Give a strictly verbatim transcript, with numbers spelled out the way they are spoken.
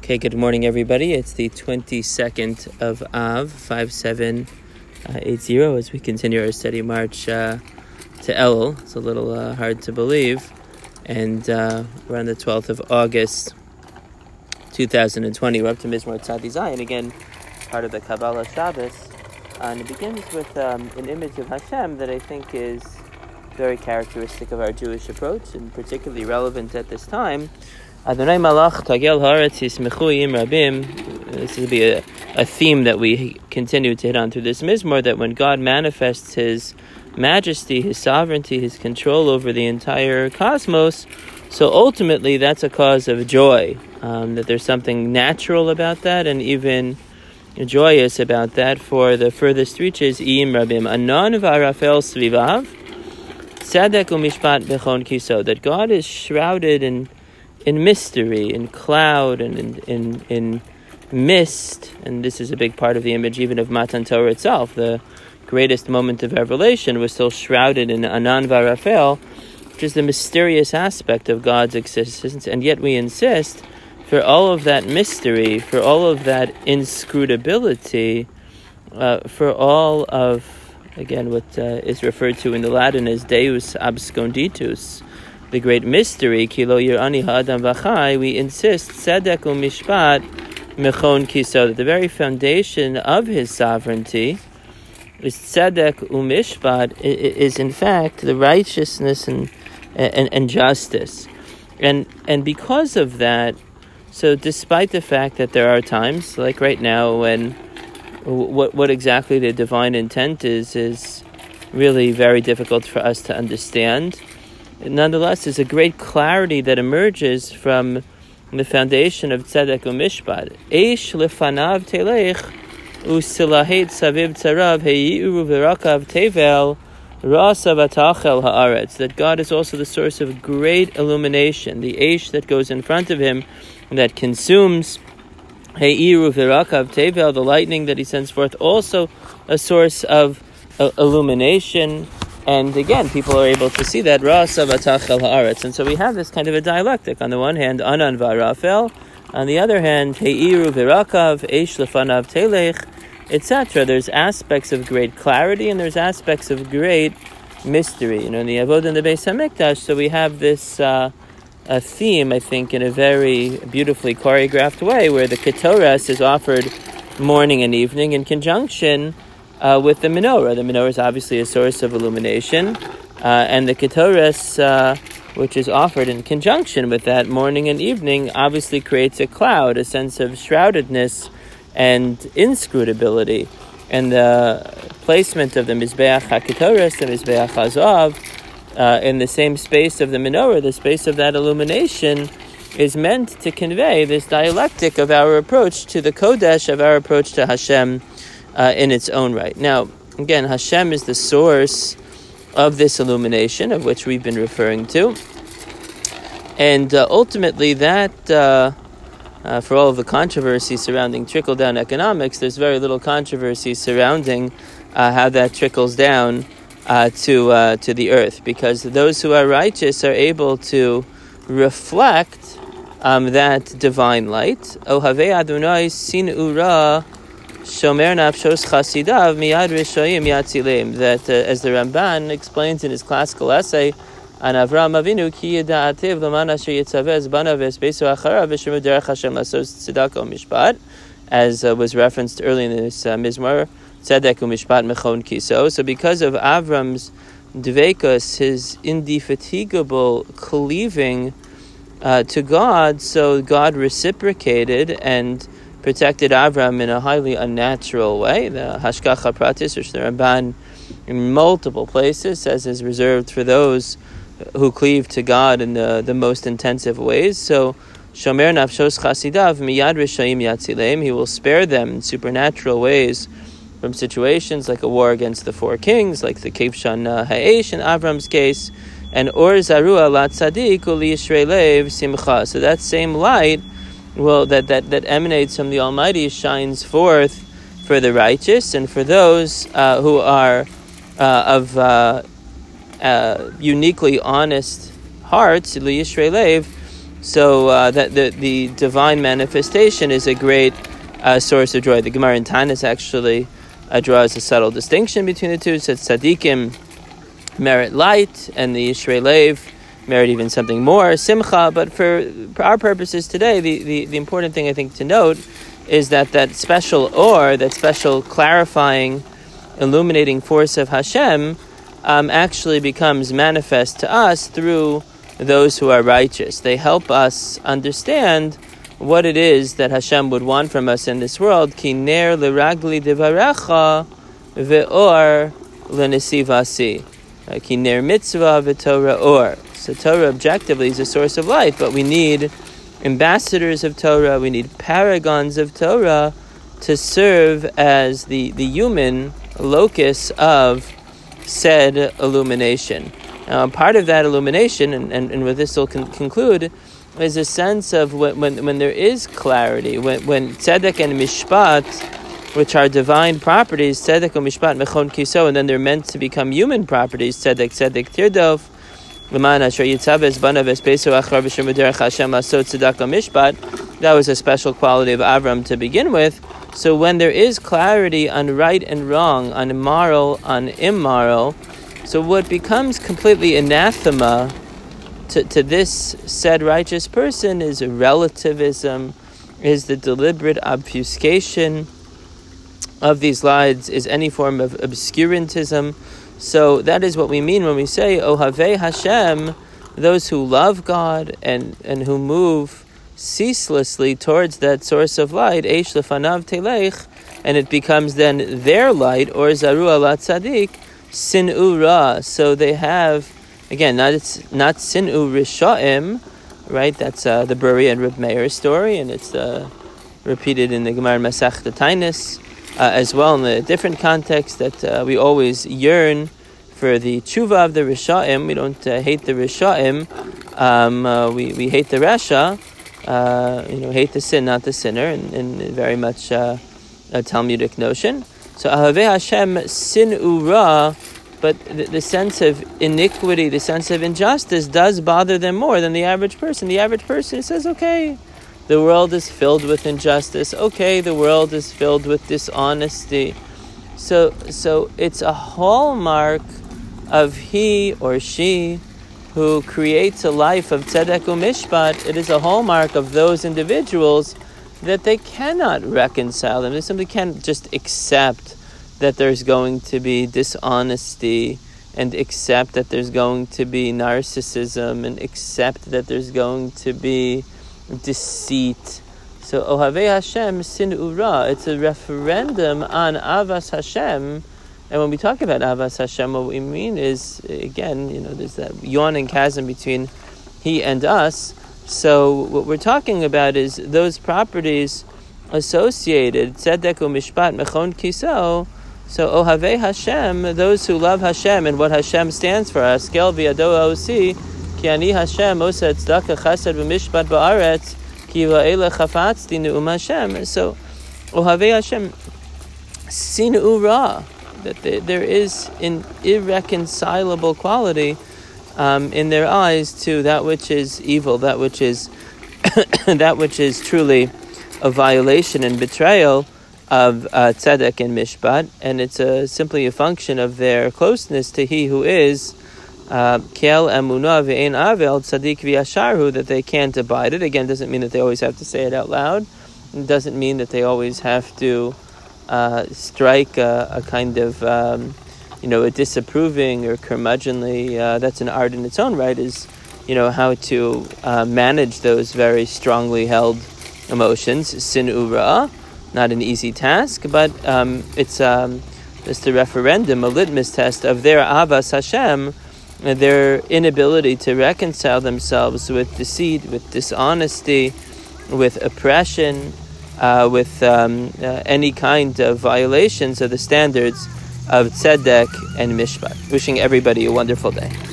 Okay, good morning, everybody. It's the twenty-second of Av, five seven eight zero, as we continue our steady march uh, to Elul. It's a little uh, hard to believe. And uh, we're on the twelfth of August, two thousand twenty. We're up to Mizmor Tzadi Zayin, again, part of the Kabbalah Shabbos. Uh, and it begins with um, an image of Hashem that I think is very characteristic of our Jewish approach, and particularly relevant at this time. Adonai Malach Tagel Haaretz Yismechu Yim Rabim. This will be a, a theme that we continue to hit on through this Mizmor, that when God manifests His majesty, His sovereignty, His control over the entire cosmos, so ultimately that's a cause of joy, um, that there's something natural about that and even joyous about that for the furthest reaches. Yim Rabim Anon V'Arafel Svivav Tzedek U'Mishpat Bechon Kiso, that God is shrouded in in mystery, in cloud, and in, in in mist. And this is a big part of the image even of Matan Torah itself. The greatest moment of revelation was still shrouded in Anan V'Arafel, which is the mysterious aspect of God's existence. And yet we insist, for all of that mystery, for all of that inscrutability, uh, for all of, again, what uh, is referred to in the Latin as Deus absconditus, the great mystery, Kilo Yirani Ha'adam V'chai, we insist, Tzedek U'Mishpat Mechon Kiso, that the very foundation of His sovereignty is Tzedek U'Mishpat, is in fact the righteousness and, and, and justice. And, and because of that, so despite the fact that there are times, like right now, when what what exactly the divine intent is, is really very difficult for us to understand, nonetheless, there's a great clarity that emerges from the foundation of Tzedek U'Mishpat. Eish lefanav telech u'silahet saviv tzarav heyi'u v'rakav tevel rasav atachel haaretz. That God is also the source of great illumination, the Eish that goes in front of Him, that consumes heyi'u v'rakav tevel, the lightning that He sends forth, also a source of uh, illumination. And again, people are able to see that Rasav Atachel Haaretz. And so we have this kind of a dialectic. On the one hand, Anan V'Arafel. On the other hand, Heiru V'Rakav, Eish Lefanav Telech, et cetera. There's aspects of great clarity and there's aspects of great mystery. You know, in the Avodah and the Beis HaMikdash, so we have this uh, a theme, I think, in a very beautifully choreographed way, where the Ketoras is offered morning and evening in conjunction Uh, with the menorah. The menorah is obviously a source of illumination, uh, and the Ketoras, uh, which is offered in conjunction with that morning and evening, obviously creates a cloud, a sense of shroudedness and inscrutability. And the placement of the Mizbeach HaKetoras, the Mizbeach HaZahav, uh, in the same space of the menorah, the space of that illumination, is meant to convey this dialectic of our approach to the Kodesh, of our approach to Hashem, Uh, in its own right. Now, again, Hashem is the source of this illumination, of which we've been referring to. And uh, ultimately, that, uh, uh, for all of the controversy surrounding trickle-down economics, there's very little controversy surrounding uh, how that trickles down uh, to uh, to the earth, because those who are righteous are able to reflect um, that divine light. Ohavei Adonai sin'u ra Shomer nafshos chasidav miyad rishayim yatzilim. That, uh, as the Ramban explains in his classical essay on Avraham Avinu, ki yida'ativ l'man asher yitzavez banav esbesu acharav v'shemu derech Hashem lasos tzedakah u'mishpat, as uh, was referenced early in this uh, Mizmor, tzedek u'mishpat mechon kiso. So because of Avram's dveikus, his indefatigable cleaving uh, to God, so God reciprocated and protected Avram in a highly unnatural way. The Hashgacha Pratis, which the Ramban in multiple places says is reserved for those who cleave to God in the, the most intensive ways. So, Shomer nafshos chasidav miyad rishayim yatzileim, He will spare them in supernatural ways from situations like a war against the four kings, like the Kevshan uh, Ha'esh in Avram's case, and Or Zarua lat tzadik uli yishrei lev simcha. So that same light, well, that, that, that emanates from the Almighty, shines forth for the righteous and for those uh, who are uh, of uh, uh, uniquely honest hearts, li yishrei lev, So uh, that the, the divine manifestation is a great uh, source of joy. The Gemara in Tanis actually uh, draws a subtle distinction between the two. It says tzaddikim merit light, and the Yishrei Lev merit even something more, simcha. But for, for our purposes today, the, the, the important thing I think to note is that that special or, that special clarifying, illuminating force of Hashem um, actually becomes manifest to us through those who are righteous. They help us understand what it is that Hashem would want from us in this world. Ki ner l'ragli devarecha ve'or l'nesivasi. Ki ner mitzvah ve'torah or. So Torah objectively is a source of light, but we need ambassadors of Torah, we need paragons of Torah to serve as the, the human locus of said illumination. Now, part of that illumination, and, and, and with this will con- conclude, is a sense of when, when when there is clarity, when when tzedek and mishpat, which are divine properties, tzedek and mishpat mechon kiso, and then they're meant to become human properties, tzedek, tzedek, tirdof, that was a special quality of Avram to begin with. So when there is clarity on right and wrong, on moral, on immoral, so what becomes completely anathema to, to this said righteous person is relativism, is the deliberate obfuscation of these lies, is any form of obscurantism. So that is what we mean when we say Ohavei Hashem, those who love God and, and who move ceaselessly towards that source of light, Eish lefanav telech, and it becomes then their light, or Zaru ala tzadik, Sin'u ra. So they have, again, not it's not Sin'u risha'im, right? That's uh, the Buri and Reb Meir story, and it's uh, repeated in the Gemara Masechta Tainis. Uh, as well in a different context, that uh, we always yearn for the tshuva of the Risha'im. We don't uh, hate the Risha'im. Um, uh, we, we hate the Rasha. Uh, you know, hate the sin, not the sinner, and, and very much uh, a Talmudic notion. So Ahavei Hashem sin ura, but the, the sense of iniquity, the sense of injustice does bother them more than the average person. The average person says, okay, the world is filled with injustice. Okay, the world is filled with dishonesty. So, so it's a hallmark of he or she who creates a life of tzedek u'mishpat. It is a hallmark of those individuals that they cannot reconcile them. They simply can't just accept that there's going to be dishonesty, and accept that there's going to be narcissism, and accept that there's going to be deceit. So Ohavei Hashem sin ura, it's a referendum on Avas Hashem. And when we talk about Avas Hashem, what we mean is, again, you know, there's that yawning chasm between he and us. So what we're talking about is those properties associated, tzedek u'mishpat mechon kiso. So Ohavei Hashem, those who love Hashem and what Hashem stands for, askel v'yado ha'osi, Ki ani Hashem osa tzedakah chesed v'mishpat ba'aretz, ki va'ele chafatzti ne'um Hashem. So, Ohavei Hashem, sin'u ra, that there is an irreconcilable quality um, in their eyes to that which is evil, that which is that which is truly a violation and betrayal of uh, tzedek and mishpat, and it's a, simply a function of their closeness to He who is Kel emunah ve'ein avel tzadik v'yasharhu, that they can't abide it. Again, doesn't mean that they always have to say it out loud. It doesn't mean that they always have to uh, strike a, a kind of, um, you know, a disapproving or curmudgeonly. Uh, that's an art in its own right. Is, you know, how to uh, manage those very strongly held emotions. Sin ura, not an easy task, but um, it's um, just a referendum, a litmus test of their avas Hashem, their inability to reconcile themselves with deceit, with dishonesty, with oppression, uh, with um, uh, any kind of violations of the standards of tzedek and mishpat. Wishing everybody a wonderful day.